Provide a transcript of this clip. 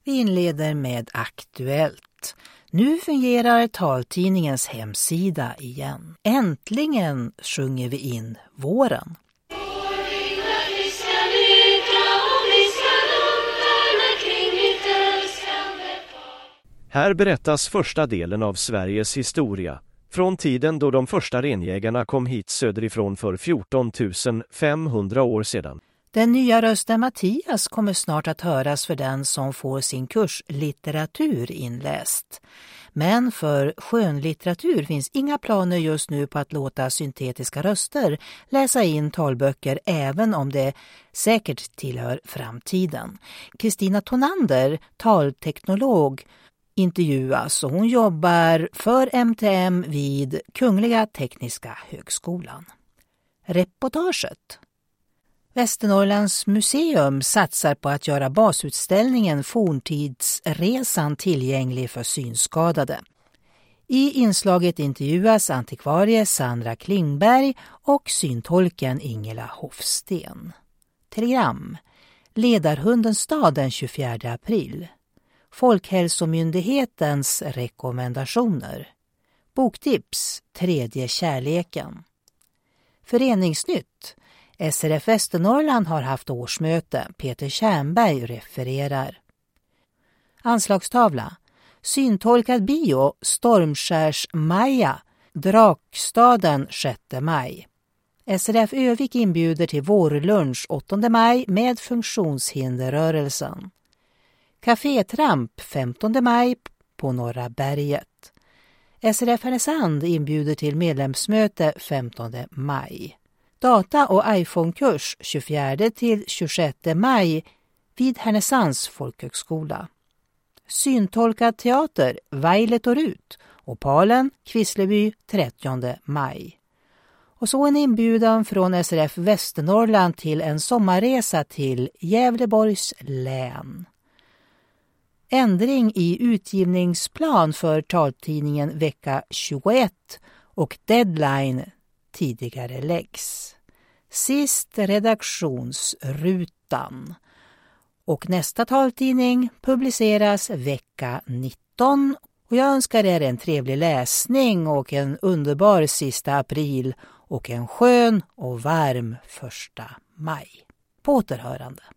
Vi inleder med Aktuellt. Nu fungerar taltidningens hemsida igen. Äntligen sjunger vi in våren. Här berättas första delen av Sveriges historia, från tiden då de första renjägarna kom hit söderifrån för 14 500 år sedan. Den nya rösten Mattias kommer snart att höras för den som får sin kurs litteratur inläst. Men för skönlitteratur finns inga planer just nu på att låta syntetiska röster läsa in talböcker även om det säkert tillhör framtiden. Kristina Tonander, talteknolog, intervjuas och hon jobbar för MTM vid Kungliga Tekniska högskolan. Reportaget. Västernorrlands museum satsar på att göra basutställningen Forntidsresan tillgänglig för synskadade. I inslaget intervjuas antikvarie Sandra Klingberg och syntolken Ingela Hofsten. Telegram. Ledarhundens stad den 24 april. Folkhälsomyndighetens rekommendationer. Boktips. Tredje kärleken. Föreningsnytt. SRF Västernorrland har haft årsmöte. Peter Tjärnberg refererar. Anslagstavla. Syntolkad bio. Stormskärs Maja. Drakstaden 6 maj. SRF Övik inbjuder till vårlunch 8 maj med funktionshinderrörelsen. Cafétramp 15 maj på Norra berget. SRF Härnösand inbjuder till medlemsmöte 15 maj. Data- och iPhone-kurs 24 till 26 maj vid Härnösands folkhögskola. Syntolkad teater Vejlet och Rut och Palen Kvissleby 30 maj. Och så en inbjudan från SRF Västernorrland till en sommarresa till Gävleborgs län. Ändring i utgivningsplan för taltidningen vecka 21 och deadline tidigare läggs. Sist redaktionsrutan. Och nästa taltidning publiceras vecka 19 och jag önskar er en trevlig läsning och en underbar sista april och en skön och varm 1 maj. På återhörande.